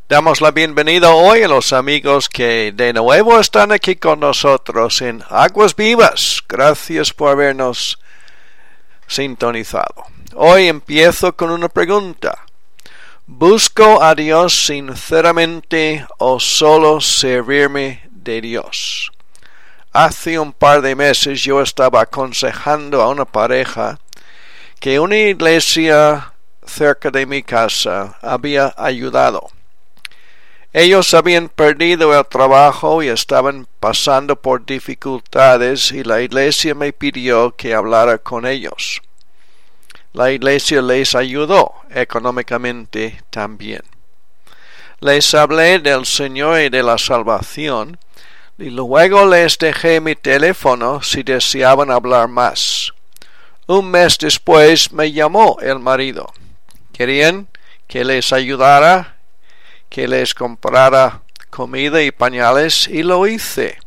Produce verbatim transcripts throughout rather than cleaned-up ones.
Damos la bienvenida hoy a los amigos que de nuevo están aquí con nosotros en Aguas Vivas. Gracias por habernos sintonizado. Hoy empiezo con una pregunta. ¿Busco a Dios sinceramente o solo servirme de Dios? Hace un par de meses yo estaba aconsejando a una pareja que una iglesia cerca de mi casa había ayudado. Ellos habían perdido el trabajo y estaban pasando por dificultades y la iglesia me pidió que hablara con ellos. La iglesia les ayudó económicamente también. Les hablé del Señor y de la salvación y luego les dejé mi teléfono si deseaban hablar más. Un mes después me llamó el marido. Querían que les ayudara, que les comprara comida y pañales, y lo hice.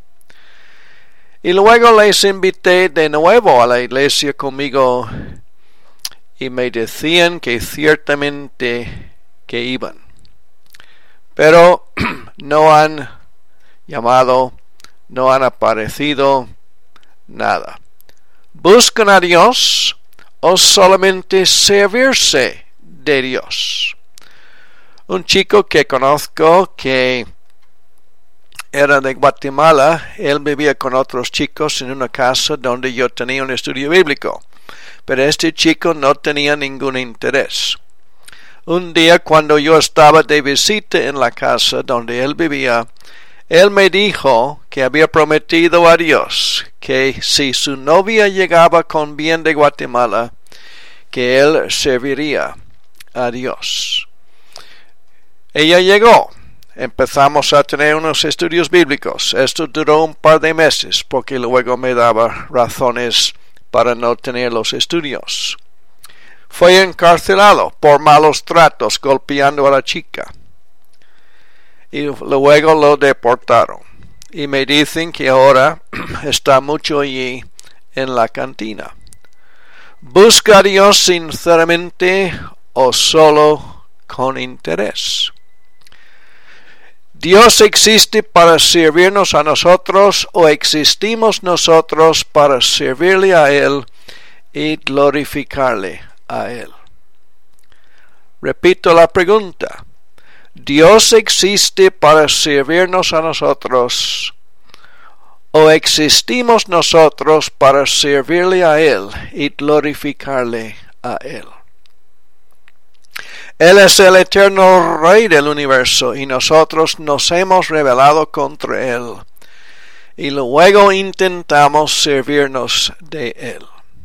Y luego les invité de nuevo a la iglesia conmigo y me decían que ciertamente que iban. Pero no han llamado, no han aparecido, nada. ¿Buscan a Dios o solamente servirse de Dios? Un chico que conozco que era de Guatemala, él vivía con otros chicos en una casa donde yo tenía un estudio bíblico, pero este chico no tenía ningún interés. Un día cuando yo estaba de visita en la casa donde él vivía, él me dijo que había prometido a Dios que si su novia llegaba con bien de Guatemala, que él serviría a Dios. Ella llegó. Empezamos a tener unos estudios bíblicos. Esto duró un par de meses porque luego me daba razones para no tener los estudios. Fue encarcelado por malos tratos, golpeando a la chica. Y luego lo deportaron. Y me dicen que ahora está mucho allí en la cantina. ¿Busca a Dios sinceramente o solo con interés? ¿Dios existe para servirnos a nosotros o existimos nosotros para servirle a Él y glorificarle a Él? Repito la pregunta. ¿Dios existe para servirnos a nosotros o existimos nosotros para servirle a Él y glorificarle a Él? Él es el eterno Rey del universo y nosotros nos hemos rebelado contra Él y luego intentamos servirnos de Él.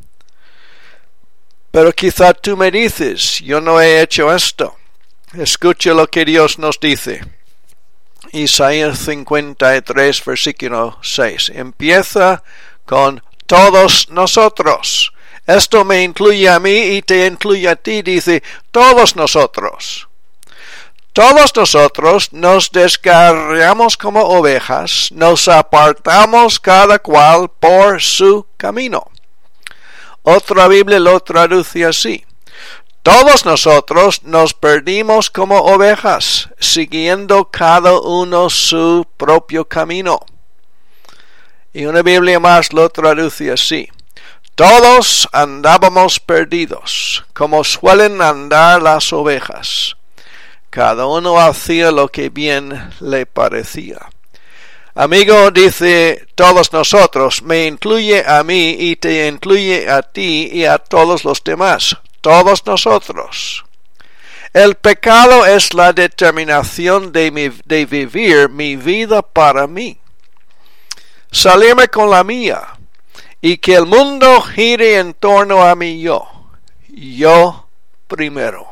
Pero quizá tú me dices, yo no he hecho esto. Escucha lo que Dios nos dice. Isaías cincuenta y tres, versículo seis. Empieza con todos nosotros. Esto me incluye a mí y te incluye a ti, dice, todos nosotros. Todos nosotros nos descarriamos como ovejas, nos apartamos cada cual por su camino. Otra Biblia lo traduce así. Todos nosotros nos perdimos como ovejas, siguiendo cada uno su propio camino. Y una Biblia más lo traduce así. Todos andábamos perdidos, como suelen andar las ovejas. Cada uno hacía lo que bien le parecía. Amigo, dice todos nosotros, me incluye a mí y te incluye a ti y a todos los demás. Todos nosotros. El pecado es la determinación de, mi, de vivir mi vida para mí. Salirme con la mía. Y que el mundo gire en torno a mí yo. Yo primero.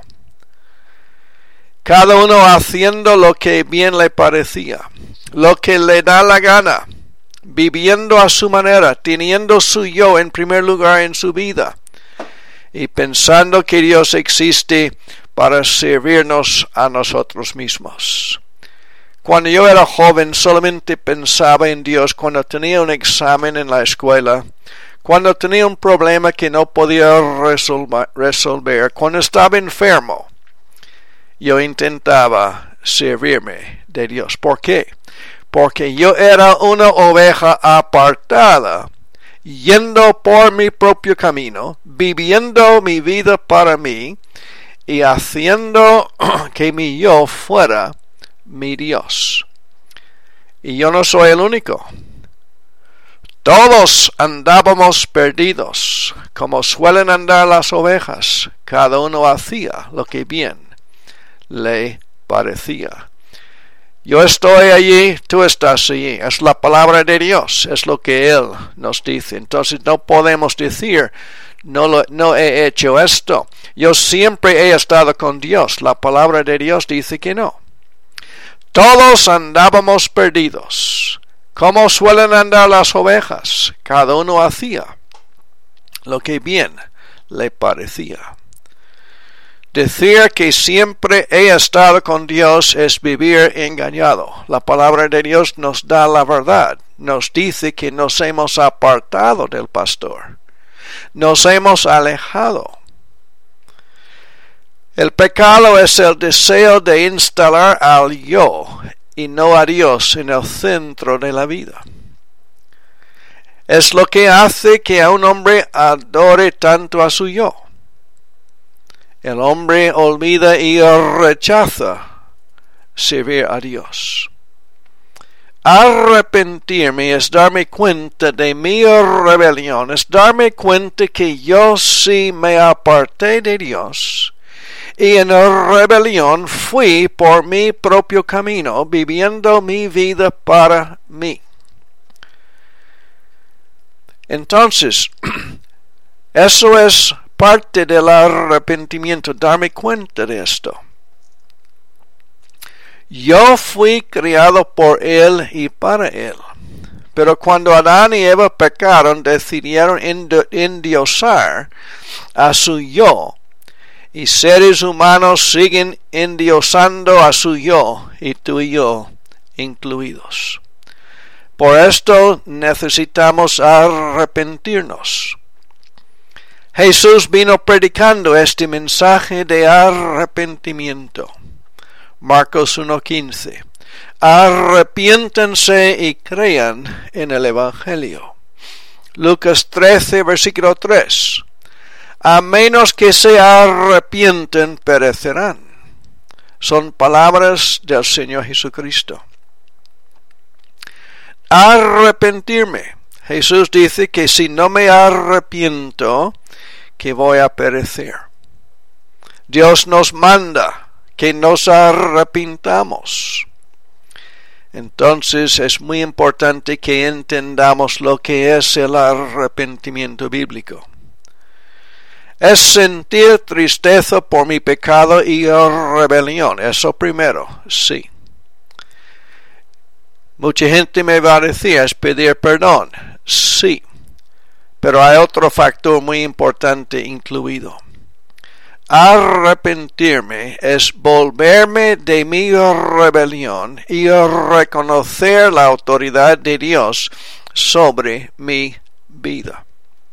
Cada uno haciendo lo que bien le parecía. Lo que le da la gana. Viviendo a su manera. Teniendo su yo en primer lugar en su vida. Y pensando que Dios existe para servirnos a nosotros mismos. Cuando yo era joven solamente pensaba en Dios cuando tenía un examen en la escuela, cuando tenía un problema que no podía resolver, resolver, cuando estaba enfermo. Yo intentaba servirme de Dios. ¿Por qué? Porque yo era una oveja apartada, yendo por mi propio camino, viviendo mi vida para mí y haciendo que mi yo fuera mi Dios. Y yo no soy el único. Todos andábamos perdidos, como suelen andar las ovejas. Cada uno hacía lo que bien le parecía. Yo estoy allí, tú estás allí. Es la palabra de Dios, es lo que Él nos dice. Entonces no podemos decir, no, lo, no he hecho esto. Yo siempre he estado con Dios. La palabra de Dios dice que no. Todos andábamos perdidos, como suelen andar las ovejas. Cada uno hacía lo que bien le parecía. Decir que siempre he estado con Dios es vivir engañado. La palabra de Dios nos da la verdad. Nos dice que nos hemos apartado del pastor. Nos hemos alejado. El pecado es el deseo de instalar al yo y no a Dios en el centro de la vida. Es lo que hace que a un hombre adore tanto a su yo. El hombre olvida y rechaza servir a Dios. Arrepentirme es darme cuenta de mi rebelión, es darme cuenta que yo sí me aparté de Dios y en rebelión fui por mi propio camino, viviendo mi vida para mí. Entonces, eso es parte del arrepentimiento, darme cuenta de esto. Yo fui criado por Él y para Él. Pero cuando Adán y Eva pecaron, decidieron endiosar a su yo. Y seres humanos siguen endiosando a su yo, y tú y yo incluidos. Por esto necesitamos arrepentirnos. Jesús vino predicando este mensaje de arrepentimiento. Marcos uno quince. Arrepiéntanse y crean en el Evangelio. Lucas trece, versículo tres. A menos que se arrepienten, perecerán. Son palabras del Señor Jesucristo. Arrepentirme. Jesús dice que si no me arrepiento, que voy a perecer. Dios nos manda que nos arrepintamos. Entonces es muy importante que entendamos lo que es el arrepentimiento bíblico. Es sentir tristeza por mi pecado y rebelión. Eso primero, sí. Mucha gente me va a decir, es pedir perdón. Sí. Pero hay otro factor muy importante incluido. Arrepentirme es volverme de mi rebelión y reconocer la autoridad de Dios sobre mi vida.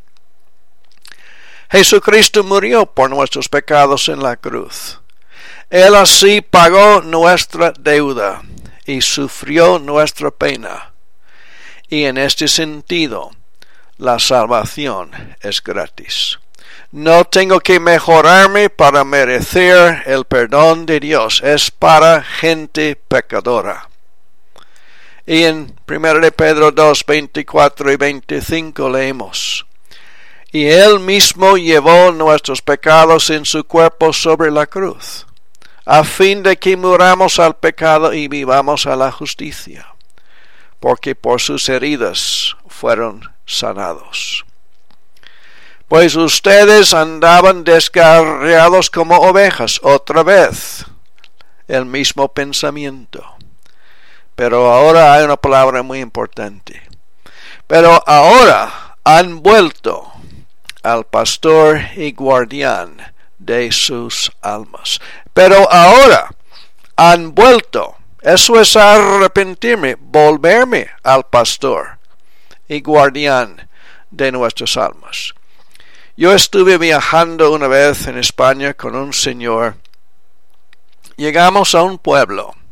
Jesucristo murió por nuestros pecados en la cruz. Él así pagó nuestra deuda y sufrió nuestra pena. Y en este sentido, la salvación es gratis. No tengo que mejorarme para merecer el perdón de Dios. Es para gente pecadora. Y en primera de Pedro dos, veinticuatro y veinticinco leemos. Y Él mismo llevó nuestros pecados en su cuerpo sobre la cruz, a fin de que muramos al pecado y vivamos a la justicia, porque por sus heridas fueron sanados. Pues ustedes andaban descarriados como ovejas, otra vez, el mismo pensamiento. Pero ahora hay una palabra muy importante. Pero ahora han vuelto al pastor y guardián de sus almas. Pero ahora han vuelto. Eso es arrepentirme, volverme al pastor y guardián de nuestras almas. Yo estuve viajando una vez en España con un señor. Llegamos a un pueblo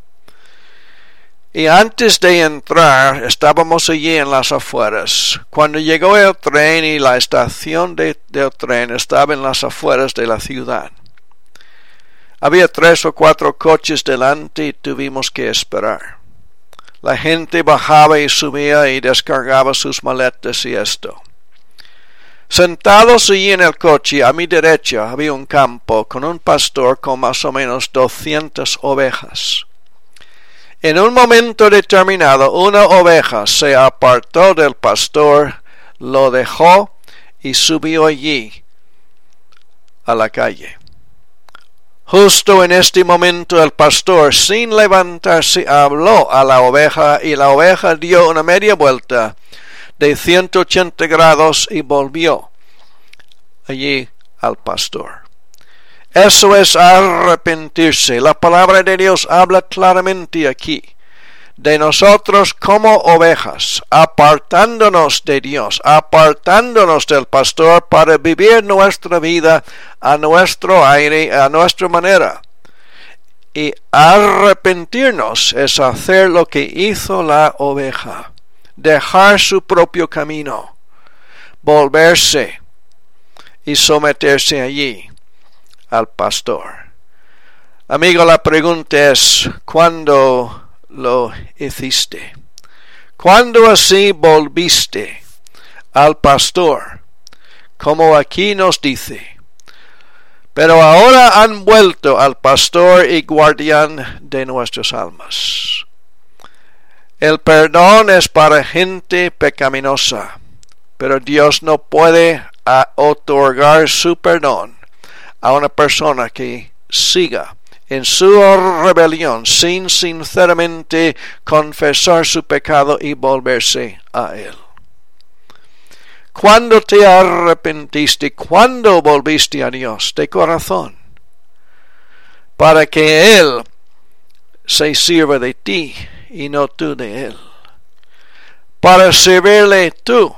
Y antes de entrar, estábamos allí en las afueras. Cuando llegó el tren y la estación de, del tren estaba en las afueras de la ciudad. Había tres o cuatro coches delante y tuvimos que esperar. La gente bajaba y subía y descargaba sus maletas y esto. Sentados allí en el coche, a mi derecha había un campo con un pastor con más o menos doscientas ovejas. En un momento determinado, una oveja se apartó del pastor, lo dejó y subió allí a la calle. Justo en este momento el pastor, sin levantarse, habló a la oveja y la oveja dio una media vuelta de ciento ochenta grados y volvió allí al pastor. Eso es arrepentirse. La palabra de Dios habla claramente aquí de nosotros como ovejas, apartándonos de Dios, apartándonos del pastor para vivir nuestra vida a nuestro aire, a nuestra manera. Y arrepentirnos es hacer lo que hizo la oveja, dejar su propio camino, volverse y someterse allí al pastor. Amigo, la pregunta es, ¿cuándo lo hiciste? ¿Cuándo así volviste al pastor? Como aquí nos dice. Pero ahora han vuelto al pastor y guardián de nuestras almas. El perdón es para gente pecaminosa, pero Dios no puede otorgar su perdón a una persona que siga en su rebelión sin sinceramente confesar su pecado y volverse a Él. ¿Cuándo te arrepentiste? ¿Cuándo volviste a Dios de corazón? Para que Él se sirva de ti y no tú de Él. Para servirle tú.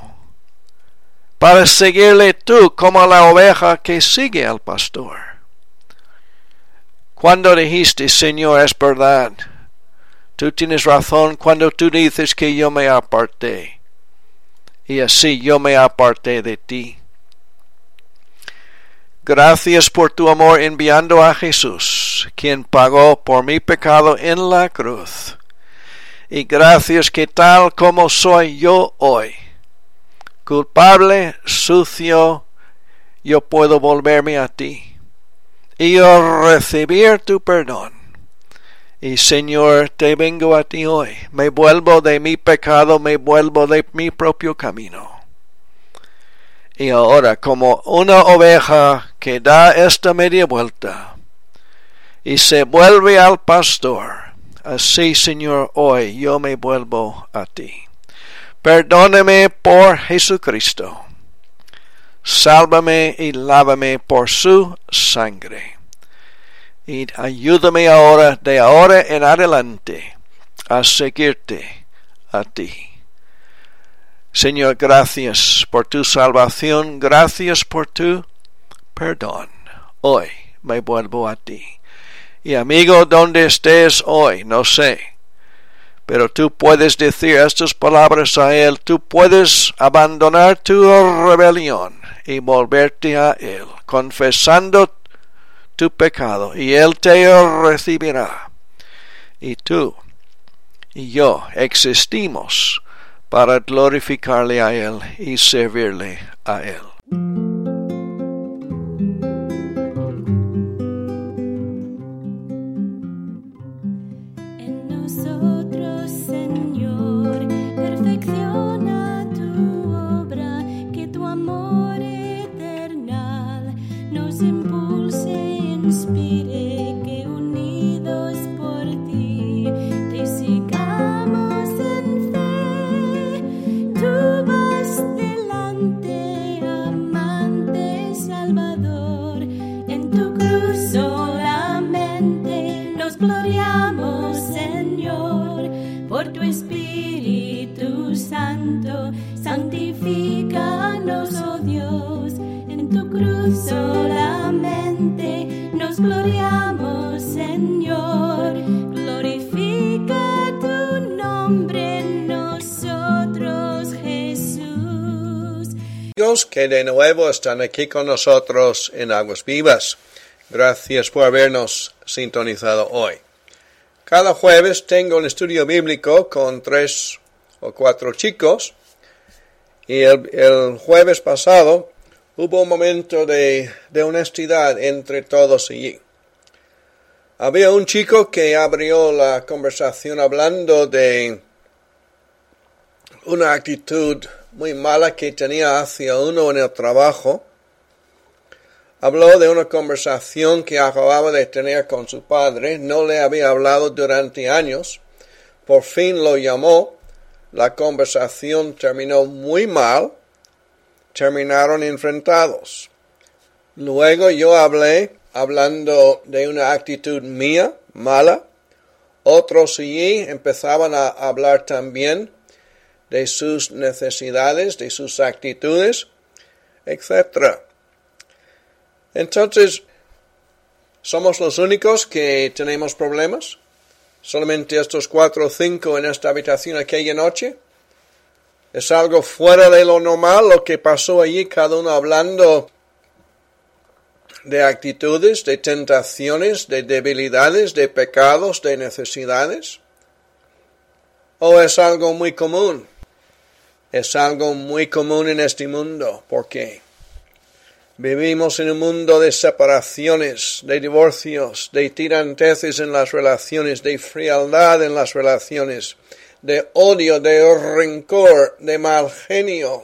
Para seguirle tú como la oveja que sigue al pastor. Cuando dijiste, Señor, es verdad, tú tienes razón cuando tú dices que yo me aparté, y así yo me aparté de ti. Gracias por tu amor enviando a Jesús, quien pagó por mi pecado en la cruz. Y gracias que tal como soy yo hoy, culpable, sucio, yo puedo volverme a ti y yo recibir tu perdón. Y Señor, te vengo a ti hoy. Me vuelvo de mi pecado, me vuelvo de mi propio camino. Y ahora, como una oveja que da esta media vuelta y se vuelve al pastor, así, Señor, hoy yo me vuelvo a ti. Perdóname por Jesucristo. Sálvame y lávame por su sangre. Y ayúdame ahora, de ahora en adelante, a seguirte a ti. Señor, gracias por tu salvación. Gracias por tu perdón. Hoy me vuelvo a ti. Y amigo, donde estés hoy, no sé. Pero tú puedes decir estas palabras a Él. Tú puedes abandonar tu rebelión y volverte a Él, confesando tu pecado, y Él te recibirá. Y tú y yo existimos para glorificarle a Él y servirle a Él. Santifícanos, oh Dios, en tu cruz solamente nos gloriamos, Señor. Glorifica tu amigos que de nuevo están aquí con nosotros en Aguas Vivas. Gracias por habernos sintonizado hoy. Cada jueves tengo un estudio bíblico con tres o cuatro chicos y el, el jueves pasado hubo un momento de, de honestidad entre todos allí. Había un chico que abrió la conversación hablando de una actitud muy mala que tenía hacia uno en el trabajo. Habló de una conversación que acababa de tener con su padre, no le había hablado durante años, por fin lo llamó, la conversación terminó muy mal, terminaron enfrentados. Luego yo hablé, hablando de una actitud mía, mala, otros allí empezaban a hablar también de sus necesidades, de sus actitudes, etcétera. Entonces, ¿somos los únicos que tenemos problemas? ¿Solamente estos cuatro o cinco en esta habitación aquella noche? ¿Es algo fuera de lo normal lo que pasó allí, cada uno hablando de actitudes, de tentaciones, de debilidades, de pecados, de necesidades? ¿O es algo muy común? Es algo muy común en este mundo. ¿Por qué? Vivimos en un mundo de separaciones, de divorcios, de tiranteces en las relaciones, de frialdad en las relaciones, de odio, de rencor, de mal genio.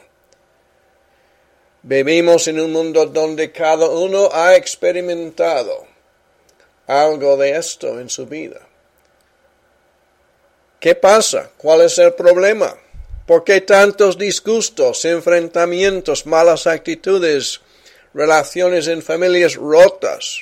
Vivimos en un mundo donde cada uno ha experimentado algo de esto en su vida. ¿Qué pasa? ¿Cuál es el problema? ¿Por qué tantos disgustos, enfrentamientos, malas actitudes, relaciones en familias rotas?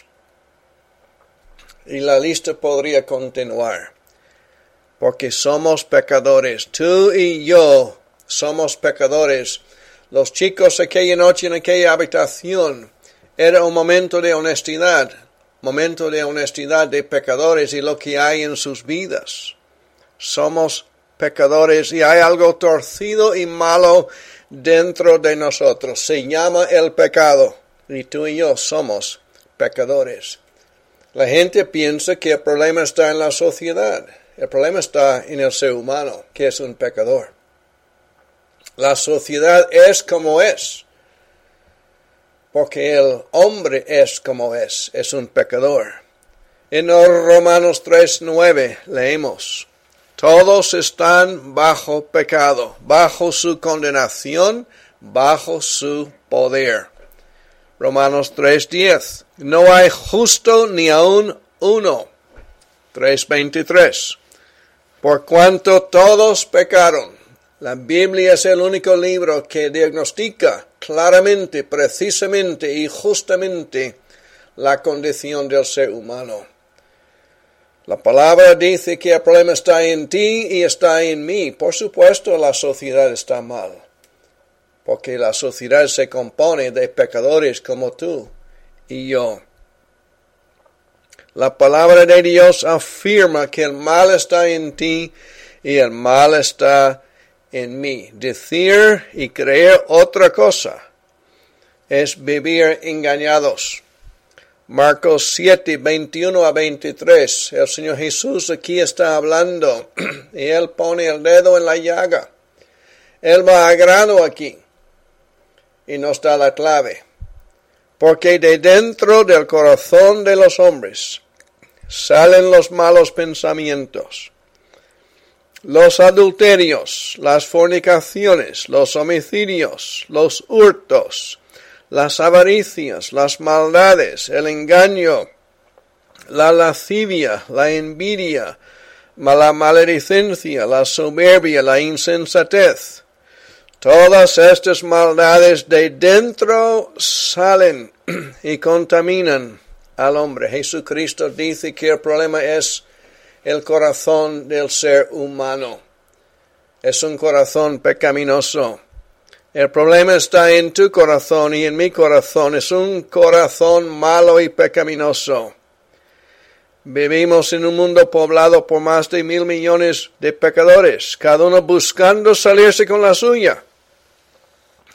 Y la lista podría continuar. Porque somos pecadores. Tú y yo somos pecadores. Los chicos aquella noche en aquella habitación era un momento de honestidad. Momento de honestidad de pecadores y lo que hay en sus vidas. Somos pecadores y hay algo torcido y malo dentro de nosotros. Se llama el pecado. Y tú y yo somos pecadores. La gente piensa que el problema está en la sociedad. El problema está en el ser humano, que es un pecador. La sociedad es como es. Porque el hombre es como es. Es un pecador. En Romanos tres nueve leemos: todos están bajo pecado, bajo su condenación, bajo su poder. Romanos tres diez. No hay justo ni aun uno. tres veintitrés. Por cuanto todos pecaron. La Biblia es el único libro que diagnostica claramente, precisamente y justamente la condición del ser humano. La palabra dice que el problema está en ti y está en mí. Por supuesto, la sociedad está mal. Porque la sociedad se compone de pecadores como tú y yo. La palabra de Dios afirma que el mal está en ti y el mal está en mí. Decir y creer otra cosa es vivir engañados. Marcos siete, veintiuno a veintitrés. El Señor Jesús aquí está hablando y Él pone el dedo en la llaga. Él va a grano aquí y nos da la clave. Porque de dentro del corazón de los hombres salen los malos pensamientos, los adulterios, las fornicaciones, los homicidios, los hurtos, las avaricias, las maldades, el engaño, la lascivia, la envidia, la maledicencia, la soberbia, la insensatez. Todas estas maldades de dentro salen y contaminan al hombre. Jesucristo dice que el problema es el corazón del ser humano. Es un corazón pecaminoso. El problema está en tu corazón y en mi corazón. Es un corazón malo y pecaminoso. Vivimos en un mundo poblado por más de mil millones de pecadores, cada uno buscando salirse con la suya.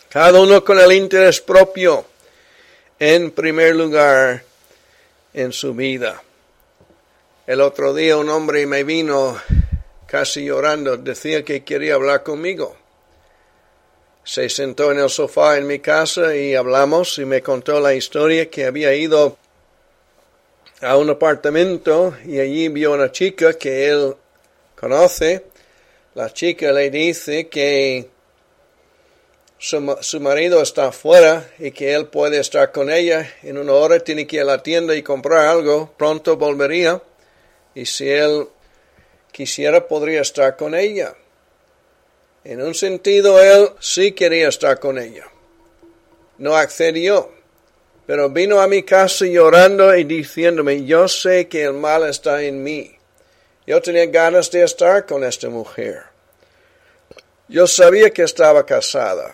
Cada uno con el interés propio en primer lugar en su vida. El otro día un hombre me vino casi llorando, decía que quería hablar conmigo. Se sentó en el sofá en mi casa y hablamos y me contó la historia que había ido a un apartamento y allí vio una chica que él conoce. La chica le dice que su, su marido está afuera y que él puede estar con ella. En una hora tiene que ir a la tienda y comprar algo. Pronto volvería. Y si él quisiera, podría estar con ella. En un sentido, él sí quería estar con ella. No accedió. Pero vino a mi casa llorando y diciéndome, yo sé que el mal está en mí. Yo tenía ganas de estar con esta mujer. Yo sabía que estaba casada.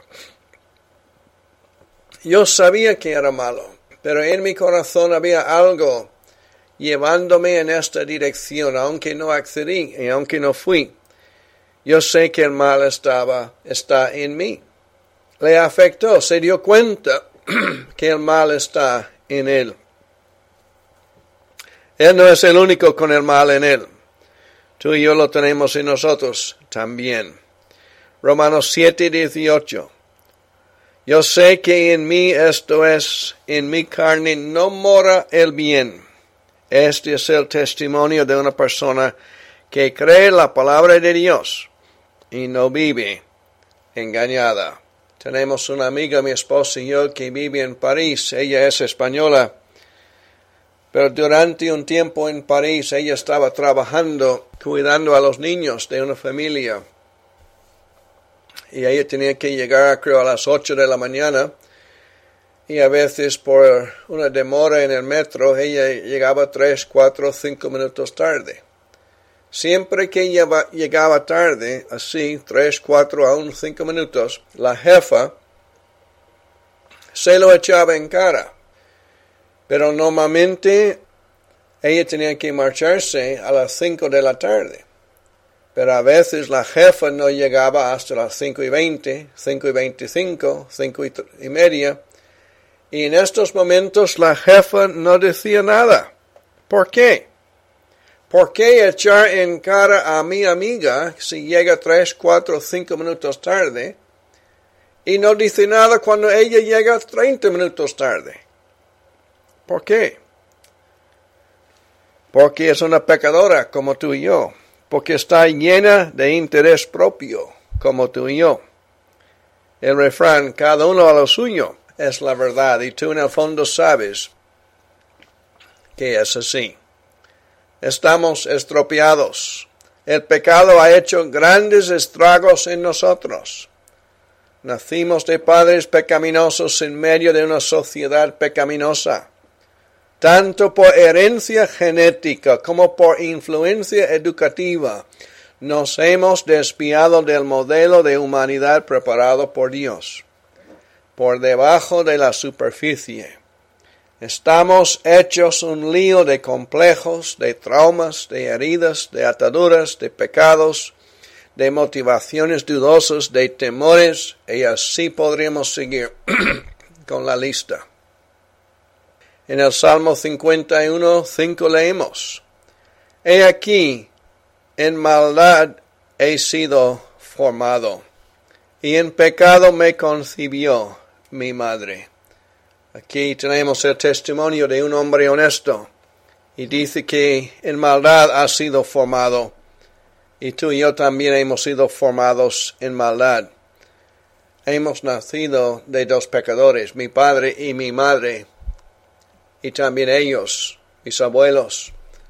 Yo sabía que era malo, pero en mi corazón había algo llevándome en esta dirección, aunque no accedí y aunque no fui. Yo sé que el mal estaba, está en mí. Le afectó, se dio cuenta que el mal está en él. Él no es el único con el mal en él. Tú y yo lo tenemos en nosotros también. Romanos siete, dieciocho. Yo sé que en mí, esto es, en mi carne, no mora el bien. Este es el testimonio de una persona que cree la palabra de Dios y no vive engañada. Tenemos una amiga, mi esposa y yo, que vive en París. Ella es española. Pero durante un tiempo en París, ella estaba trabajando, cuidando a los niños de una familia. Y ella tenía que llegar, creo, a las ocho de la mañana. Y a veces por una demora en el metro, ella llegaba tres, cuatro, cinco minutos tarde. Siempre que ella llegaba tarde, así, tres, cuatro, aún cinco minutos, la jefa se lo echaba en cara. Pero normalmente ella tenía que marcharse a las cinco de la tarde. Pero a veces la jefa no llegaba hasta las cinco y veinte, cinco y veinticinco, cinco y media. Y en estos momentos la jefa no decía nada. ¿Por qué? ¿Por qué echar en cara a mi amiga si llega tres, cuatro, cinco minutos tarde y no dice nada cuando ella llega treinta minutos tarde? ¿Por qué? Porque es una pecadora como tú y yo. Porque está llena de interés propio como tú y yo. El refrán, cada uno a lo suyo, es la verdad. Y tú en el fondo sabes que es así. Estamos estropeados. El pecado ha hecho grandes estragos en nosotros. Nacimos de padres pecaminosos en medio de una sociedad pecaminosa. Tanto por herencia genética como por influencia educativa, nos hemos desviado del modelo de humanidad preparado por Dios. Por debajo de la superficie, estamos hechos un lío de complejos, de traumas, de heridas, de ataduras, de pecados, de motivaciones dudosas, de temores, y así podríamos seguir con la lista. En el Salmo cincuenta y uno, cinco leemos, He aquí, en maldad he sido formado, y en pecado me concibió mi madre. Aquí tenemos el testimonio de un hombre honesto, y dice que en maldad ha sido formado, y tú y yo también hemos sido formados en maldad. Hemos nacido de dos pecadores, mi padre y mi madre, y también ellos, mis abuelos.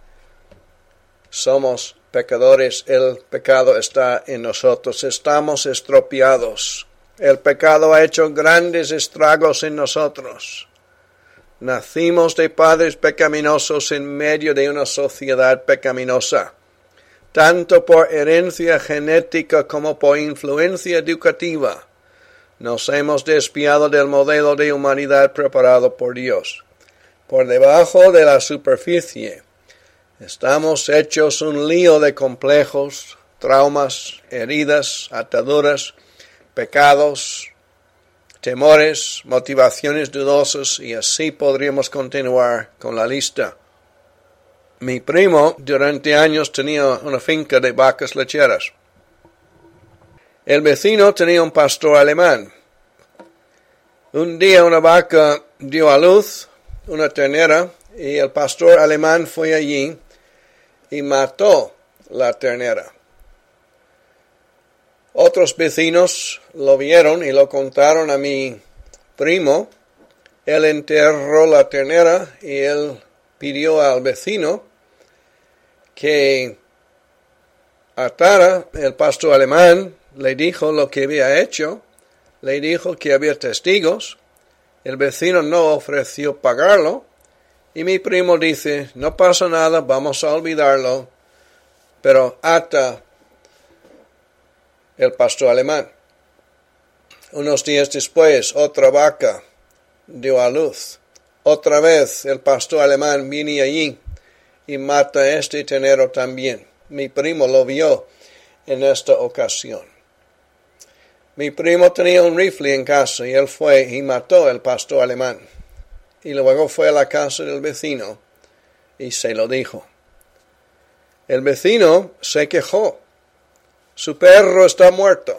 Somos pecadores, el pecado está en nosotros, estamos estropeados. El pecado ha hecho grandes estragos en nosotros. Nacimos de padres pecaminosos en medio de una sociedad pecaminosa, tanto por herencia genética como por influencia educativa. Nos hemos desviado del modelo de humanidad preparado por Dios. Por debajo de la superficie, estamos hechos un lío de complejos, traumas, heridas, ataduras, pecados, temores, motivaciones dudosas y así podríamos continuar con la lista. Mi primo durante años tenía una finca de vacas lecheras. El vecino tenía un pastor alemán. Un día una vaca dio a luz una ternera y el pastor alemán fue allí y mató la ternera. Otros vecinos lo vieron y lo contaron a mi primo. Él enterró la ternera y él pidió al vecino que atara. El pastor alemán le dijo lo que había hecho, le dijo que había testigos. El vecino no ofreció pagarlo y mi primo dice, no pasa nada, vamos a olvidarlo, pero ata el pastor alemán. Unos días después, otra vaca dio a luz. Otra vez el pastor alemán viene allí y mata a este ternero también. Mi primo lo vio en esta ocasión. Mi primo tenía un rifle en casa y él fue y mató al pastor alemán. Y luego fue a la casa del vecino y se lo dijo. El vecino se quejó. Su perro está muerto.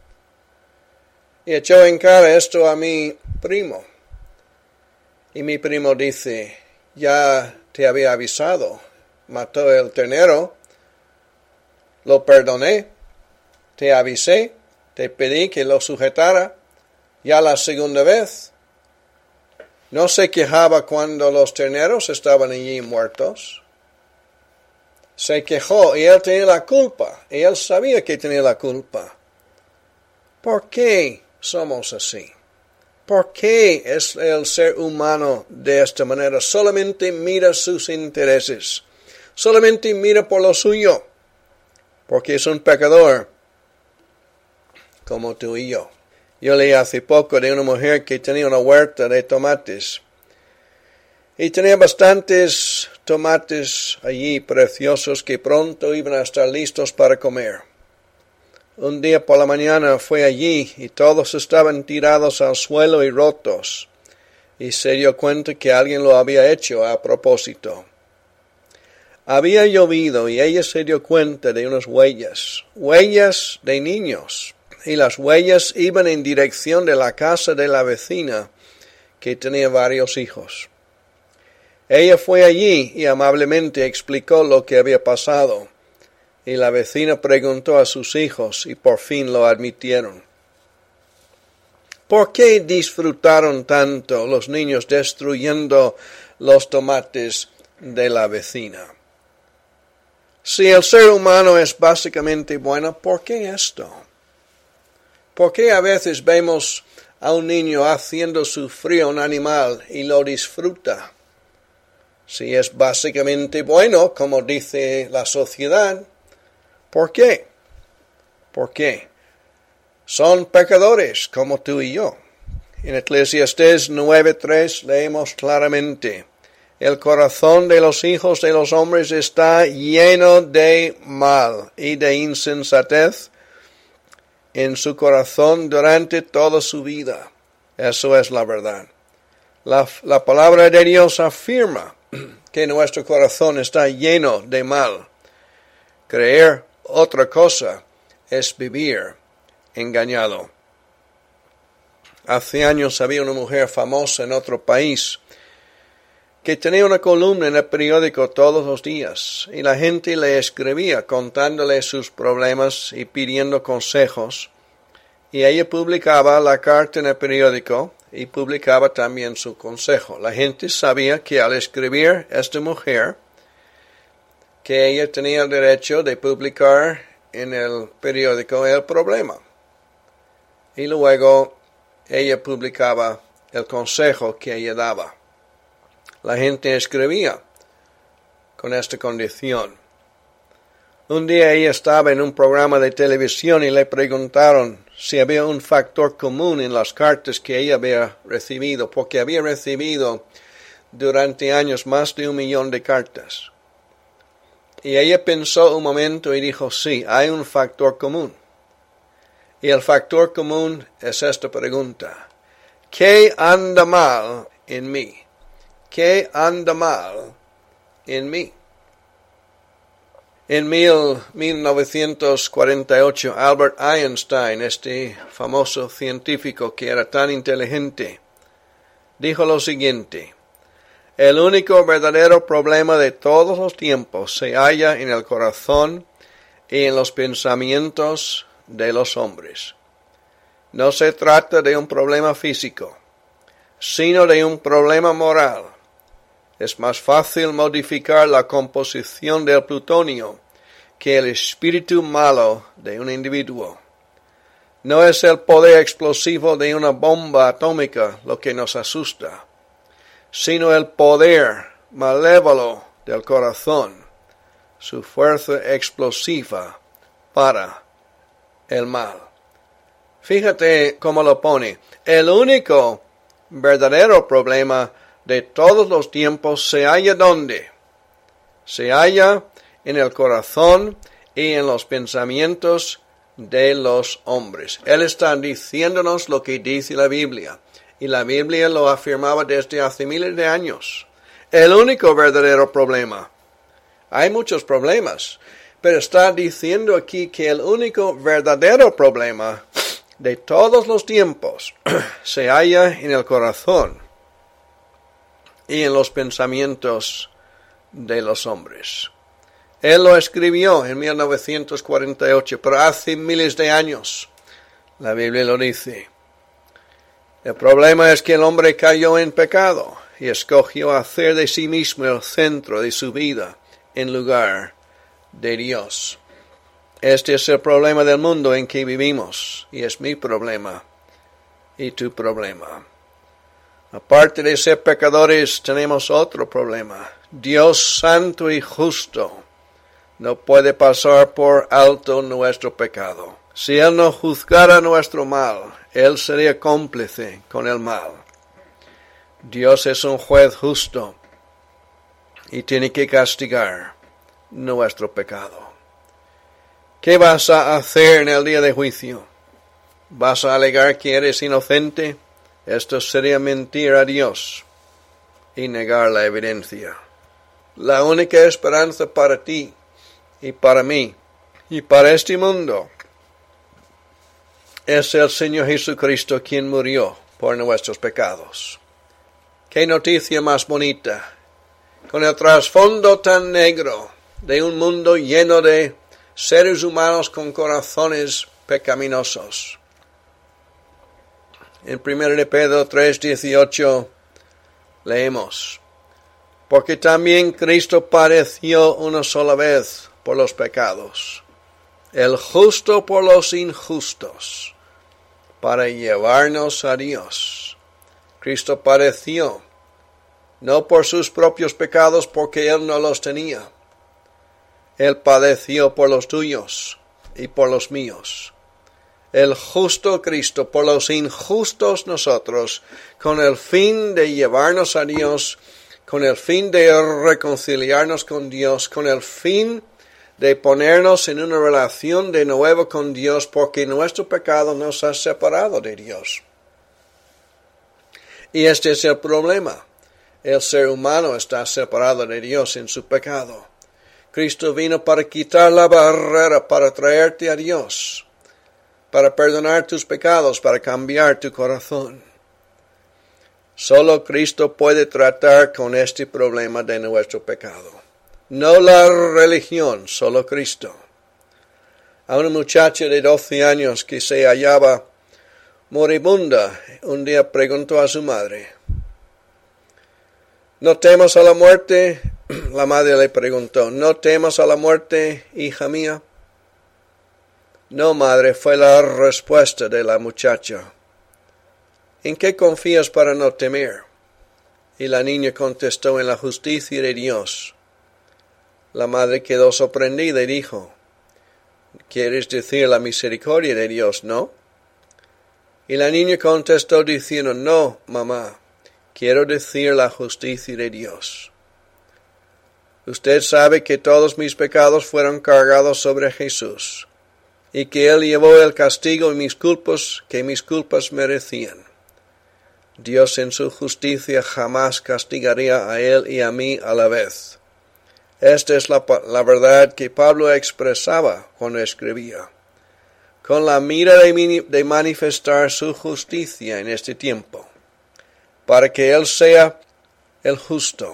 Y echó en cara esto a mi primo. Y mi primo dice, ya te había avisado. Mató el ternero. Lo perdoné. Te avisé. Te pedí que lo sujetara. Ya la segunda vez. No se quejaba cuando los terneros estaban allí muertos. Se quejó y él tenía la culpa. Y él sabía que tenía la culpa. ¿Por qué somos así? ¿Por qué es el ser humano de esta manera? Solamente mira sus intereses. Solamente mira por lo suyo. Porque es un pecador como tú y yo. Yo leí hace poco de una mujer que tenía una huerta de tomates. Y tenía bastantes tomates allí preciosos que pronto iban a estar listos para comer. Un día por la mañana fue allí y todos estaban tirados al suelo y rotos. Y se dio cuenta que alguien lo había hecho a propósito. Había llovido y ella se dio cuenta de unas huellas, huellas de niños. Y las huellas iban en dirección de la casa de la vecina que tenía varios hijos. Ella fue allí y amablemente explicó lo que había pasado. Y la vecina preguntó a sus hijos y por fin lo admitieron. ¿Por qué disfrutaron tanto los niños destruyendo los tomates de la vecina? Si el ser humano es básicamente bueno, ¿por qué esto? ¿Por qué a veces vemos a un niño haciendo sufrir a un animal y lo disfruta? Si es básicamente bueno, como dice la sociedad, ¿por qué? ¿Por qué? Son pecadores como tú y yo. En Eclesiastés nueve tres leemos claramente, el corazón de los hijos de los hombres está lleno de mal y de insensatez en su corazón durante toda su vida. Eso es la verdad. La, la palabra de Dios afirma que nuestro corazón está lleno de mal. Creer otra cosa es vivir engañado. Hace años había una mujer famosa en otro país que tenía una columna en el periódico todos los días y la gente le escribía contándole sus problemas y pidiendo consejos y ella publicaba la carta en el periódico y publicaba también su consejo. La gente sabía que al escribir esta mujer que ella tenía el derecho de publicar en el periódico el problema y luego ella publicaba el consejo que ella daba. La gente escribía con esta condición. Un día ella estaba en un programa de televisión y le preguntaron si había un factor común en las cartas que ella había recibido, porque había recibido durante años más de un millón de cartas. Y ella pensó un momento y dijo, sí, hay un factor común. Y el factor común es esta pregunta. ¿Qué anda mal en mí? ¿Qué anda mal en mí? En mil novecientos cuarenta y ocho, Albert Einstein, este famoso científico que era tan inteligente, dijo lo siguiente: el único verdadero problema de todos los tiempos se halla en el corazón y en los pensamientos de los hombres. No se trata de un problema físico, sino de un problema moral. Es más fácil modificar la composición del plutonio que el espíritu malo de un individuo. No es el poder explosivo de una bomba atómica lo que nos asusta, sino el poder malévolo del corazón, su fuerza explosiva para el mal. Fíjate cómo lo pone. El único verdadero problema de todos los tiempos se halla ¿dónde? Se halla en el corazón y en los pensamientos de los hombres. Él está diciéndonos lo que dice la Biblia, y la Biblia lo afirmaba desde hace miles de años. El único verdadero problema. Hay muchos problemas, pero está diciendo aquí que el único verdadero problema de todos los tiempos se halla en el corazón y en los pensamientos de los hombres. Él lo escribió en mil novecientos cuarenta y ocho, pero hace miles de años. La Biblia lo dice. El problema es que el hombre cayó en pecado y escogió hacer de sí mismo el centro de su vida en lugar de Dios. Este es el problema del mundo en que vivimos, y es mi problema y tu problema. Aparte de ser pecadores, tenemos otro problema. Dios santo y justo no puede pasar por alto nuestro pecado. Si Él no juzgara nuestro mal, Él sería cómplice con el mal. Dios es un juez justo y tiene que castigar nuestro pecado. ¿Qué vas a hacer en el día de juicio? ¿Vas a alegar que eres inocente? Esto sería mentir a Dios y negar la evidencia. La única esperanza para ti y para mí y para este mundo es el Señor Jesucristo, quien murió por nuestros pecados. ¡Qué noticia más bonita! Con el trasfondo tan negro de un mundo lleno de seres humanos con corazones pecaminosos. En primera de Pedro tres dieciocho leemos: porque también Cristo padeció una sola vez por los pecados, el justo por los injustos, para llevarnos a Dios. Cristo padeció, no por sus propios pecados, porque Él no los tenía. Él padeció por los tuyos y por los míos. El justo Cristo por los injustos nosotros, con el fin de llevarnos a Dios, con el fin de reconciliarnos con Dios, con el fin de ponernos en una relación de nuevo con Dios, porque nuestro pecado nos ha separado de Dios. Y este es el problema. El ser humano está separado de Dios en su pecado. Cristo vino para quitar la barrera, para traerte a Dios, para perdonar tus pecados, para cambiar tu corazón. Solo Cristo puede tratar con este problema de nuestro pecado. No la religión, solo Cristo. A una muchacha de doce años que se hallaba moribunda, un día preguntó a su madre: ¿no temas a la muerte? La madre le preguntó: ¿no temas a la muerte, hija mía? No, madre, fue la respuesta de la muchacha. ¿En qué confías para no temer? Y la niña contestó: en la justicia de Dios. La madre quedó sorprendida y dijo: ¿quieres decir la misericordia de Dios, no? Y la niña contestó diciendo: no, mamá, quiero decir la justicia de Dios. Usted sabe que todos mis pecados fueron cargados sobre Jesús, y que Él llevó el castigo y mis culpas que mis culpas merecían. Dios en su justicia jamás castigaría a él y a mí a la vez. Esta es la, la verdad que Pablo expresaba cuando escribía, con la mira de, de manifestar su justicia en este tiempo, para que él sea el justo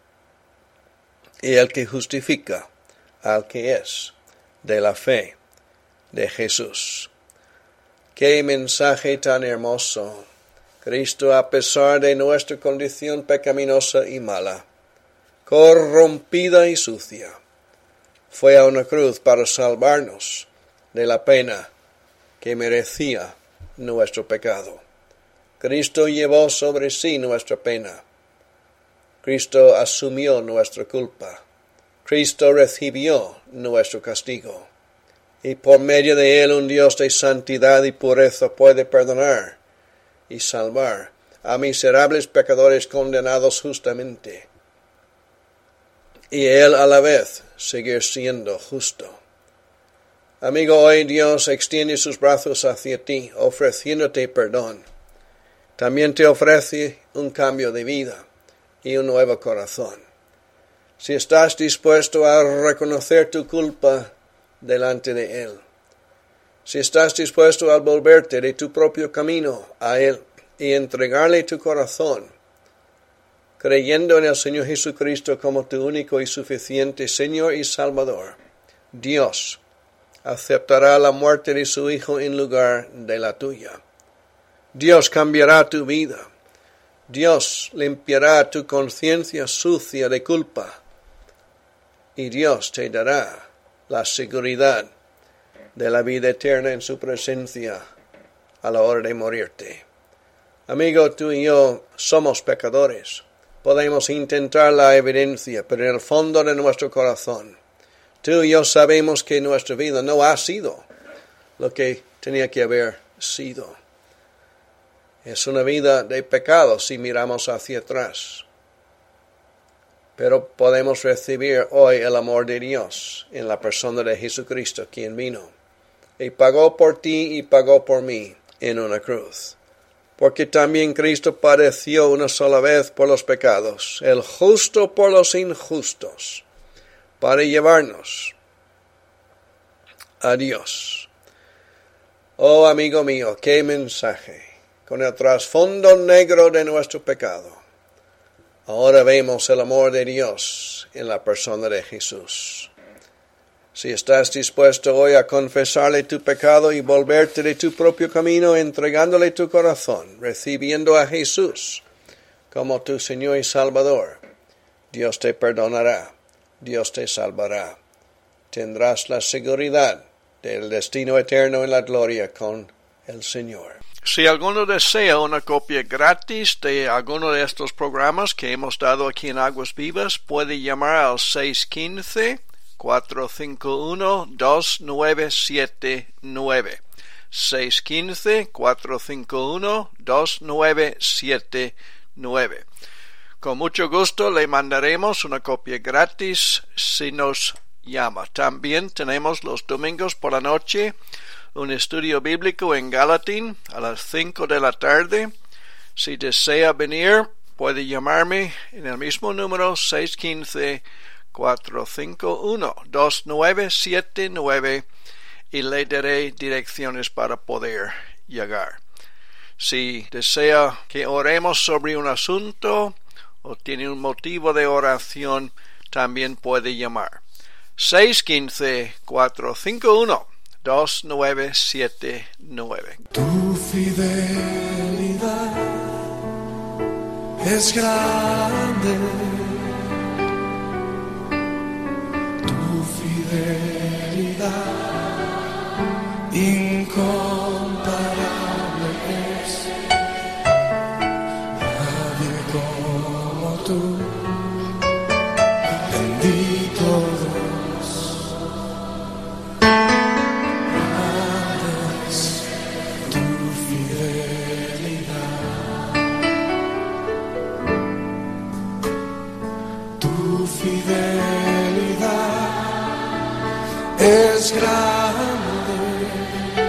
y el que justifica al que es de la fe de Jesús. ¡Qué mensaje tan hermoso! Cristo, a pesar de nuestra condición pecaminosa y mala, corrompida y sucia, fue a una cruz para salvarnos de la pena que merecía nuestro pecado. Cristo llevó sobre sí nuestra pena. Cristo asumió nuestra culpa. Cristo recibió nuestro castigo. Y por medio de él un Dios de santidad y pureza puede perdonar y salvar a miserables pecadores condenados justamente. Y él a la vez seguir siendo justo. Amigo, hoy Dios extiende sus brazos hacia ti, ofreciéndote perdón. También te ofrece un cambio de vida y un nuevo corazón. Si estás dispuesto a reconocer tu culpa delante de él, si estás dispuesto a volverte de tu propio camino a él y entregarle tu corazón, creyendo en el Señor Jesucristo como tu único y suficiente Señor y Salvador, Dios aceptará la muerte de su Hijo en lugar de la tuya. Dios cambiará tu vida. Dios limpiará tu conciencia sucia de culpa. Y Dios te dará la seguridad de la vida eterna en su presencia a la hora de morirte. Amigo, tú y yo somos pecadores. Podemos intentar la evidencia, pero en el fondo de nuestro corazón, tú y yo sabemos que nuestra vida no ha sido lo que tenía que haber sido. Es una vida de pecado si miramos hacia atrás. Pero podemos recibir hoy el amor de Dios en la persona de Jesucristo, quien vino y pagó por ti y pagó por mí en una cruz. Porque también Cristo padeció una sola vez por los pecados, el justo por los injustos, para llevarnos a Dios. Oh, amigo mío, qué mensaje. Con el trasfondo negro de nuestro pecado, ahora vemos el amor de Dios en la persona de Jesús. Si estás dispuesto hoy a confesarle tu pecado y volverte de tu propio camino, entregándole tu corazón, recibiendo a Jesús como tu Señor y Salvador, Dios te perdonará, Dios te salvará. Tendrás la seguridad del destino eterno en la gloria con el Señor. Si alguno desea una copia gratis de alguno de estos programas que hemos dado aquí en Aguas Vivas, puede llamar al seis uno cinco, cuatro cinco uno, dos nueve siete nueve. seis uno cinco, cuatro cinco uno, dos nueve siete nueve. Con mucho gusto le mandaremos una copia gratis si nos llama. También tenemos los domingos por la noche un estudio bíblico en Gallatin a las cinco de la tarde. Si desea venir, puede llamarme en el mismo número seis uno cinco, cuatro cinco uno, dos nueve siete nueve y le daré direcciones para poder llegar. Si desea que oremos sobre un asunto o tiene un motivo de oración, también puede llamar. seis uno cinco, cuatro cinco uno, dos nueve siete nueve. Tu fidelidad es grande, tu fidelidad incomparable es, nadie como tú, bendito es grande,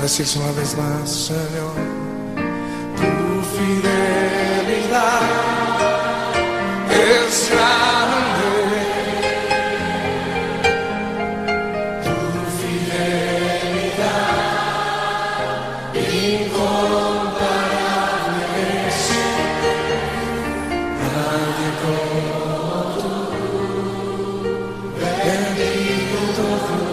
decirse una vez más, Señor, tu fidelidad es grande, tu fidelidad incomparable es, nadie como tú, bendito Dios.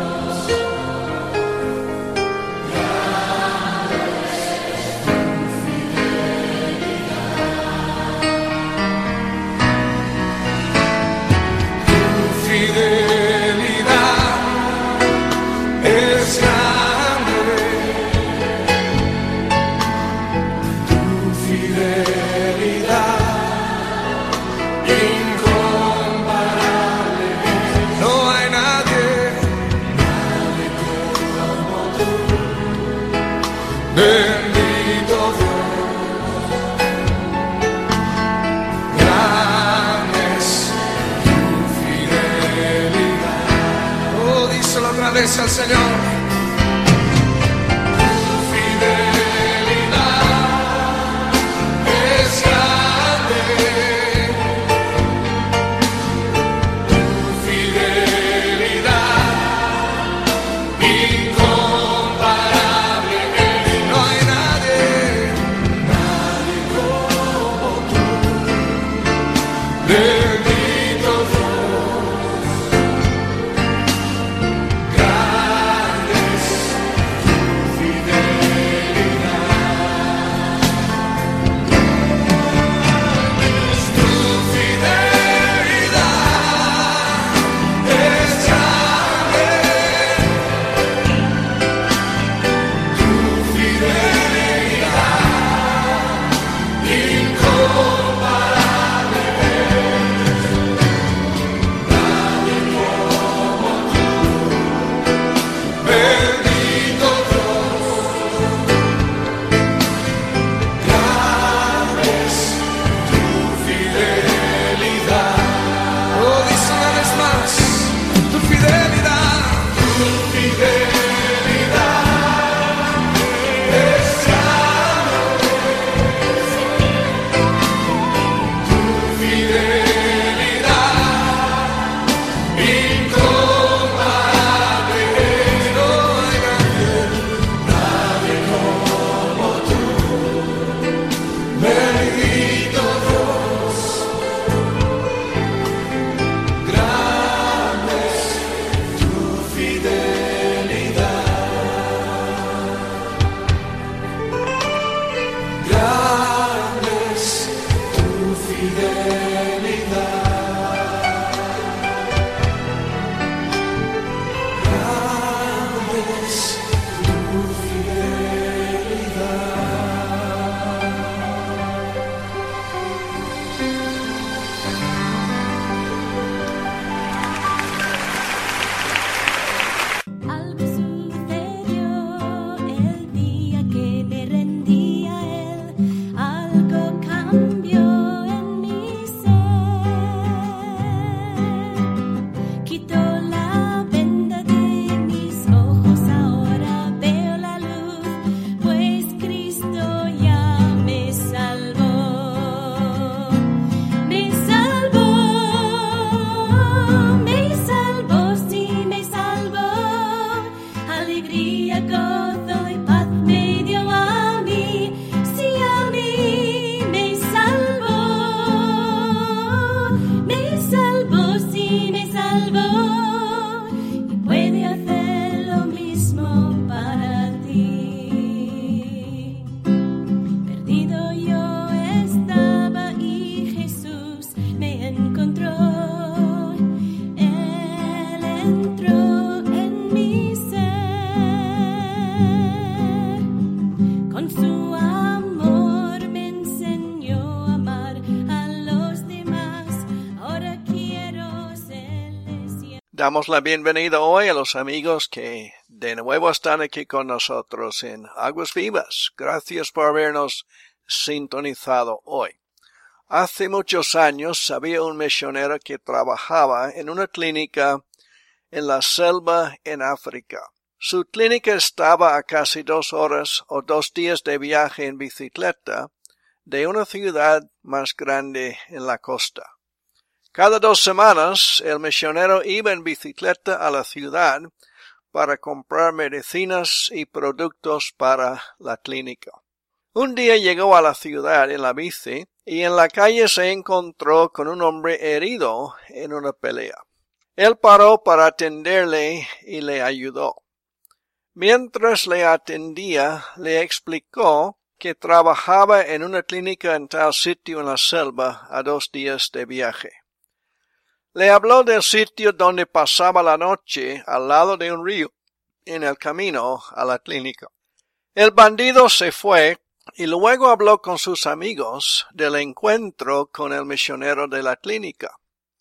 Bendito Dios, grande es tu fidelidad. Oh, díselo otra vez al Señor. Tu fidelidad es grande, tu fidelidad incomparable. Bendito Dios, grande es tu fidelidad, tu fidelidad es grande, tu fidelidad incomparable. Bendito Dios, grande es tu fidelidad. Oh, dice una vez más, tu fidelidad, tu fidelidad es grande, tu fidelidad incomparable. Bendito Dios, grande es tu fidelidad, grande es tu fidelidad, grande es tu fidelidad. Algo sucedió el día que me rendí a él, algo cambió en mi ser, quitó la venda de mis ojos, ahora veo la luz, pues Cristo ya me salvó, me salvó, me salvó, sí me salvó. Alegría, gozo y paz me dio a mí, sí a mí me salvó, me salvó, sí me salvó, y puede hacer lo mismo para ti. Perdido yo estaba y Jesús me encontró, Él entró en mi ser, con su amor me enseñó a amar a los demás, ahora quiero serles siempre. Damos la bienvenida hoy a los amigos que de nuevo están aquí con nosotros en Aguas Vivas. Gracias por habernos sintonizado hoy. Hace muchos años había un misionero que trabajaba en una clínica en la selva en África. Su clínica estaba a casi dos horas o dos días de viaje en bicicleta de una ciudad más grande en la costa. Cada dos semanas el misionero iba en bicicleta a la ciudad para comprar medicinas y productos para la clínica. Un día llegó a la ciudad en la bici y en la calle se encontró con un hombre herido en una pelea. Él paró para atenderle y le ayudó. Mientras le atendía, le explicó que trabajaba en una clínica en tal sitio en la selva a dos días de viaje. Le habló del sitio donde pasaba la noche al lado de un río, en el camino a la clínica. El bandido se fue y luego habló con sus amigos del encuentro con el misionero de la clínica.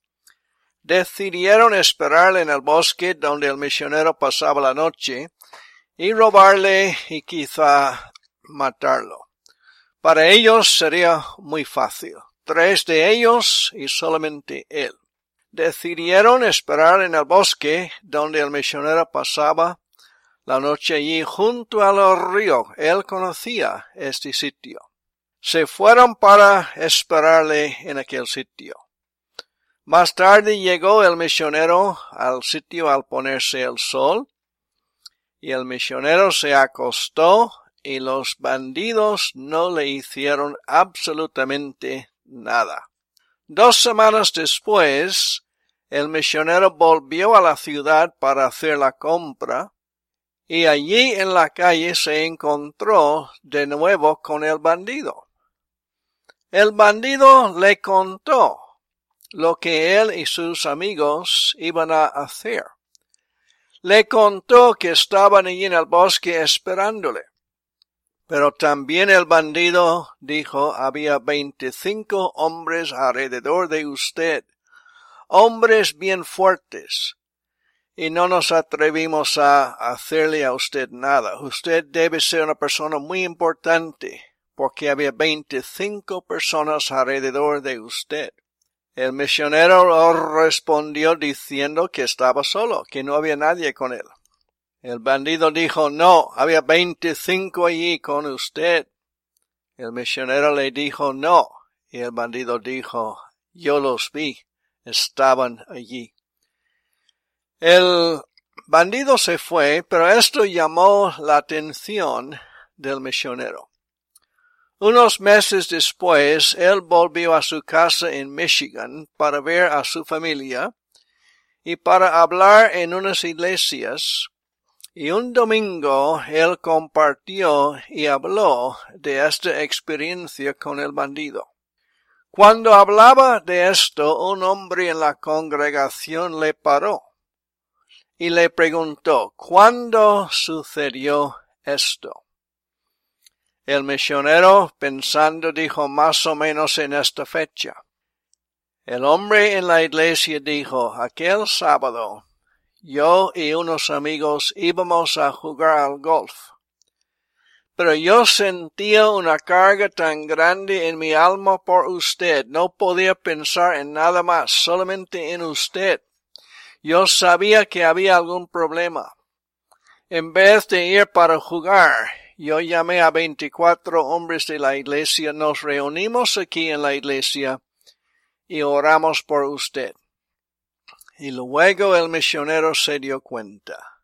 Decidieron esperarle en el bosque donde el misionero pasaba la noche y robarle y quizá matarlo. Para ellos sería muy fácil. Tres de ellos y solamente él. Decidieron esperar en el bosque donde el misionero pasaba la noche allí junto al río. Él conocía este sitio. Se fueron para esperarle en aquel sitio. Más tarde llegó el misionero al sitio al ponerse el sol, y el misionero se acostó y los bandidos no le hicieron absolutamente nada. Dos semanas después, el misionero volvió a la ciudad para hacer la compra y allí en la calle se encontró de nuevo con el bandido. El bandido le contó lo que él y sus amigos iban a hacer. Le contó que estaban allí en el bosque esperándole. Pero también el bandido dijo, había veinticinco hombres alrededor de usted, hombres bien fuertes, y no nos atrevimos a hacerle a usted nada. Usted debe ser una persona muy importante, porque había veinticinco personas alrededor de usted. El misionero respondió diciendo que estaba solo, que no había nadie con él. El bandido dijo, no, había veinticinco allí con usted. El misionero le dijo, no, y el bandido dijo, yo los vi, estaban allí. El bandido se fue, pero esto llamó la atención del misionero. Unos meses después, él volvió a su casa en Michigan para ver a su familia y para hablar en unas iglesias. Y un domingo él compartió y habló de esta experiencia con el bandido. Cuando hablaba de esto, un hombre en la congregación le paró y le preguntó, ¿cuándo sucedió esto? El misionero, pensando, dijo, más o menos en esta fecha. El hombre en la iglesia dijo, aquel sábado, yo y unos amigos íbamos a jugar al golf. Pero yo sentía una carga tan grande en mi alma por usted. No podía pensar en nada más, solamente en usted. Yo sabía que había algún problema. En vez de ir para jugar, yo llamé a veinticuatro hombres de la iglesia. Nos reunimos aquí en la iglesia y oramos por usted. Y luego el misionero se dio cuenta.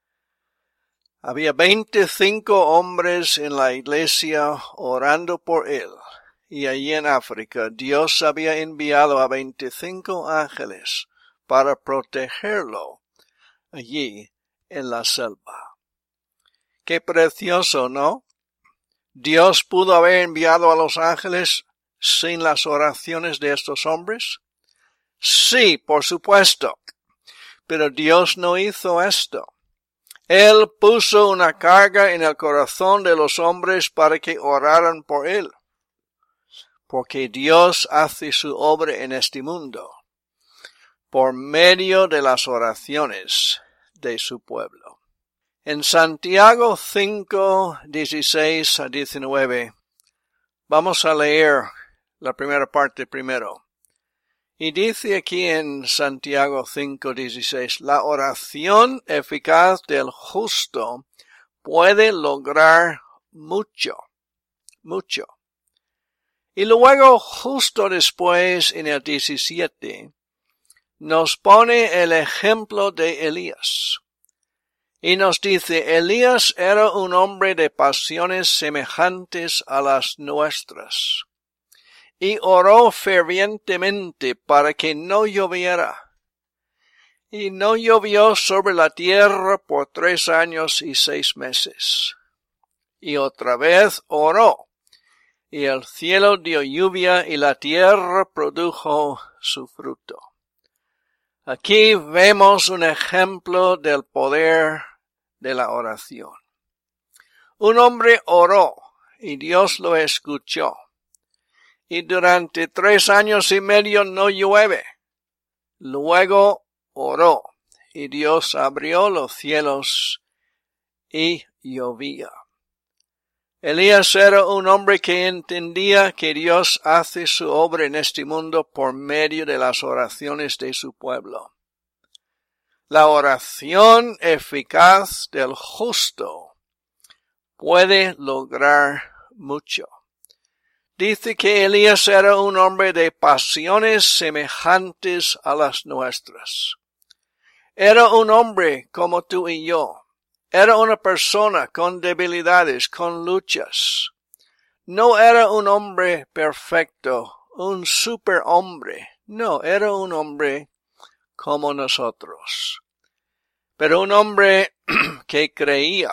Había veinticinco hombres en la iglesia orando por él. Y allí en África Dios había enviado a veinticinco ángeles para protegerlo allí en la selva. Qué precioso, ¿no? Dios pudo haber enviado a los ángeles sin las oraciones de estos hombres. Sí, por supuesto, pero Dios no hizo esto. Él puso una carga en el corazón de los hombres para que oraran por él, porque Dios hace su obra en este mundo por medio de las oraciones de su pueblo. En Santiago cinco, dieciséis a diecinueve, vamos a leer la primera parte primero. Y dice aquí en Santiago cinco dieciséis, la oración eficaz del justo puede lograr mucho, mucho. Y luego, justo después, en el diecisiete, nos pone el ejemplo de Elías. Y nos dice, Elías era un hombre de pasiones semejantes a las nuestras. Y oró fervientemente para que no lloviera. Y no llovió sobre la tierra por tres años y seis meses. Y otra vez oró. Y el cielo dio lluvia y la tierra produjo su fruto. Aquí vemos un ejemplo del poder de la oración. Un hombre oró y Dios lo escuchó. Y durante tres años y medio no llueve. Luego oró y Dios abrió los cielos y llovía. Elías era un hombre que entendía que Dios hace su obra en este mundo por medio de las oraciones de su pueblo. La oración eficaz del justo puede lograr mucho. Dice que Elías era un hombre de pasiones semejantes a las nuestras. Era un hombre como tú y yo. Era una persona con debilidades, con luchas. No era un hombre perfecto, un superhombre. No, era un hombre como nosotros. Pero un hombre que creía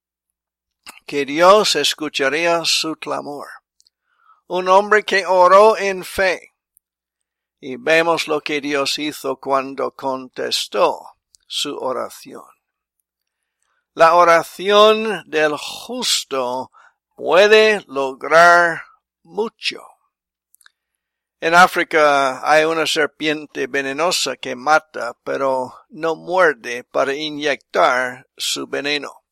que Dios escucharía su clamor. Un hombre que oró en fe. Y vemos lo que Dios hizo cuando contestó su oración. La oración del justo puede lograr mucho. En África hay una serpiente venenosa que mata, pero no muerde para inyectar su veneno.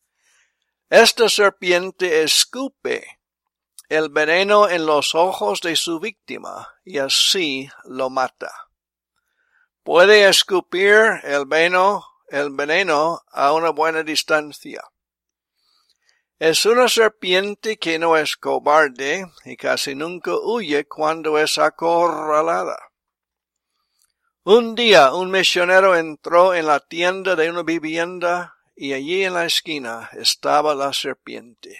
Esta serpiente escupe el veneno en los ojos de su víctima y así lo mata. Puede escupir el veneno el veneno a una buena distancia. Es una serpiente que no es cobarde y casi nunca huye cuando es acorralada. Un día un misionero entró en la tienda de una vivienda y allí en la esquina estaba la serpiente.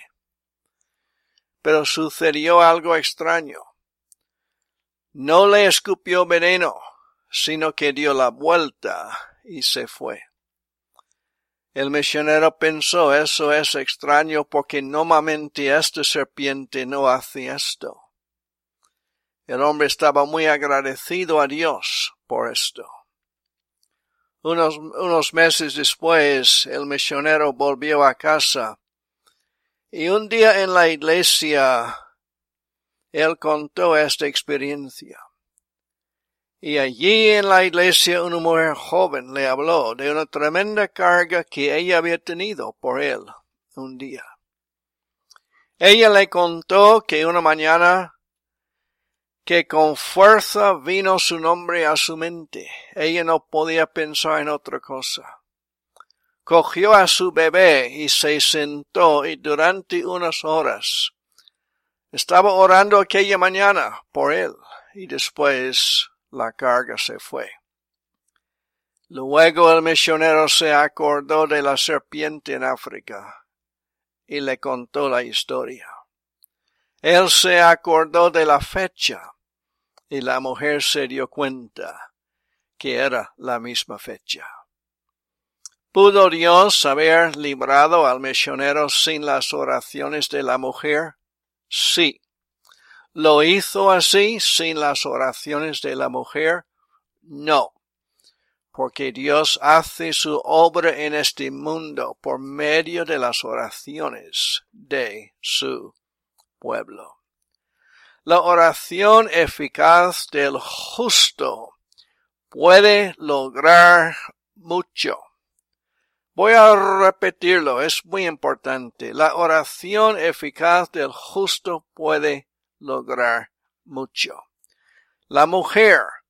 Pero sucedió algo extraño. No le escupió veneno, sino que dio la vuelta y se fue. El misionero pensó, eso es extraño porque normalmente esta serpiente no hace esto. El hombre estaba muy agradecido a Dios por esto. Unos, unos meses después, el misionero volvió a casa y un día en la iglesia, él contó esta experiencia. Y allí en la iglesia una mujer joven le habló de una tremenda carga que ella había tenido por él un día. Ella le contó que una mañana que con fuerza vino su nombre a su mente. Ella no podía pensar en otra cosa. Cogió a su bebé y se sentó y durante unas horas estaba orando aquella mañana por él y después la carga se fue. Luego el misionero se acordó de la serpiente en África y le contó la historia. Él se acordó de la fecha y la mujer se dio cuenta que era la misma fecha. ¿Pudo Dios haber librado al misionero sin las oraciones de la mujer? Sí. ¿Lo hizo así sin las oraciones de la mujer? No, porque Dios hace su obra en este mundo por medio de las oraciones de su pueblo. La oración eficaz del justo puede lograr mucho. Voy a repetirlo, es muy importante. La oración eficaz del justo puede lograr mucho. La mujer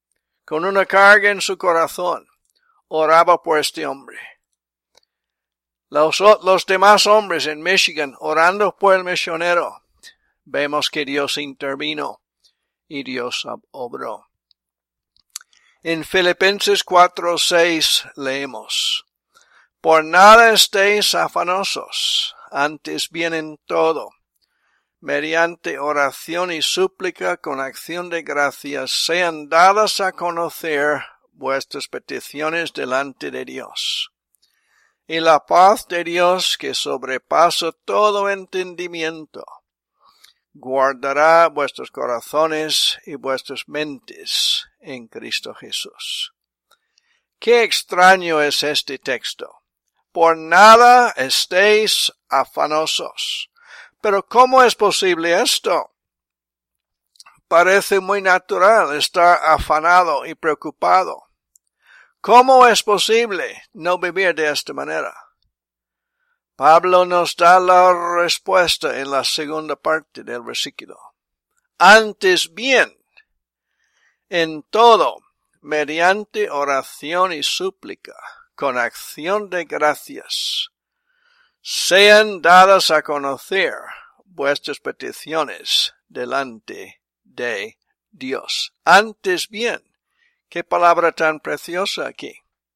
con una carga en su corazón, oraba por este hombre. Los, los demás hombres en Michigan orando por el misionero, vemos que Dios intervino y Dios obró. En Filipenses cuatro seis leemos: Por nada estéis afanosos, antes bien en todo, mediante oración y súplica con acción de gracias, sean dadas a conocer vuestras peticiones delante de Dios. Y la paz de Dios, que sobrepasa todo entendimiento, guardará vuestros corazones y vuestras mentes en Cristo Jesús. Qué extraño es este texto. Por nada estéis afanosos. Pero ¿cómo es posible esto? Parece muy natural estar afanado y preocupado. ¿Cómo es posible no vivir de esta manera? Pablo nos da la respuesta en la segunda parte del versículo. Antes bien, en todo, mediante oración y súplica, con acción de gracias, sean dadas a conocer vuestras peticiones delante de Dios. Antes bien, qué palabra tan preciosa aquí.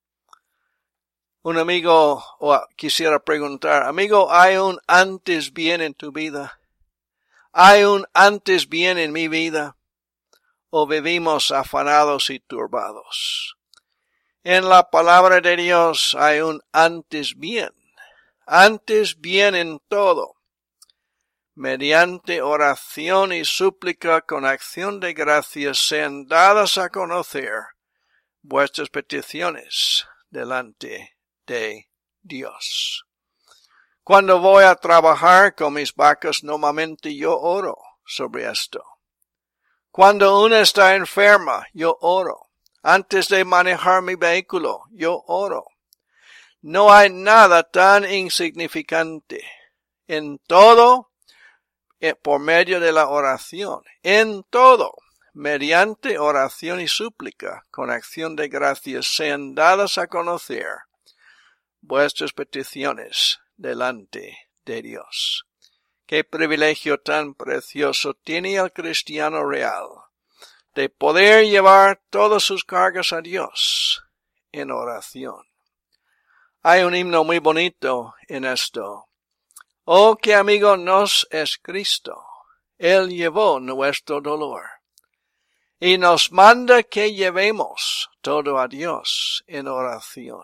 Un amigo, o quisiera preguntar, amigo, ¿hay un antes bien en tu vida? ¿Hay un antes bien en mi vida? ¿O vivimos afanados y turbados? En la palabra de Dios hay un antes bien. Antes bien en todo. Mediante oración y súplica con acción de gracias sean dadas a conocer vuestras peticiones delante de Dios. Cuando voy a trabajar con mis vacas, normalmente yo oro sobre esto. Cuando una está enferma, yo oro. Antes de manejar mi vehículo, yo oro. No hay nada tan insignificante. En todo, por medio de la oración. En todo, mediante oración y súplica, con acción de gracias, sean dadas a conocer vuestras peticiones delante de Dios. Qué privilegio tan precioso tiene el cristiano real de poder llevar todas sus cargas a Dios en oración. Hay un himno muy bonito en esto. Oh, qué amigo nos es Cristo. Él llevó nuestro dolor. Y nos manda que llevemos todo a Dios en oración.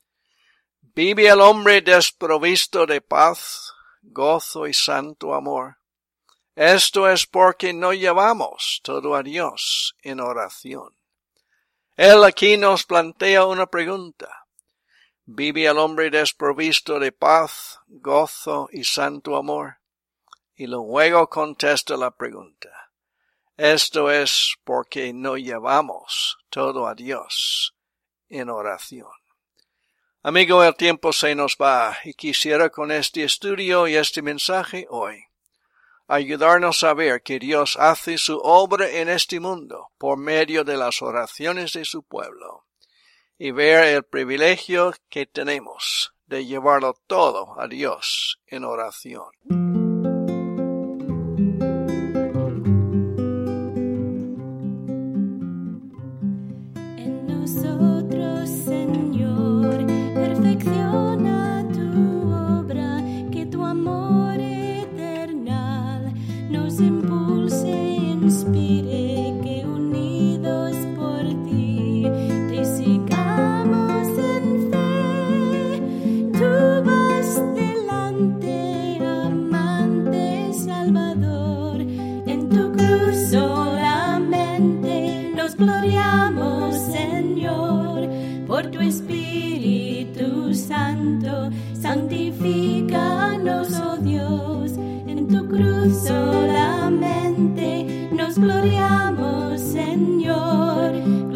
Vive el hombre desprovisto de paz, gozo y santo amor. Esto es porque no llevamos todo a Dios en oración. Él aquí nos plantea una pregunta. ¿Vive el hombre desprovisto de paz, gozo y santo amor? Y luego contesta la pregunta. Esto es porque no llevamos todo a Dios en oración. Amigo, el tiempo se nos va y quisiera con este estudio y este mensaje hoy ayudarnos a ver que Dios hace su obra en este mundo por medio de las oraciones de su pueblo y ver el privilegio que tenemos de llevarlo todo a Dios en oración. En nosotros, Señor, perfecciona tu obra, que tu amor eternal nos impulse e inspire, que unidos por ti te sigamos en fe. Tú vas delante, amante Salvador, en tu cruz solamente nos gloriamos, Señor, por tu Espíritu Santo, santifícanos, oh Dios, en tu cruz solamente nos gloriamos, Señor.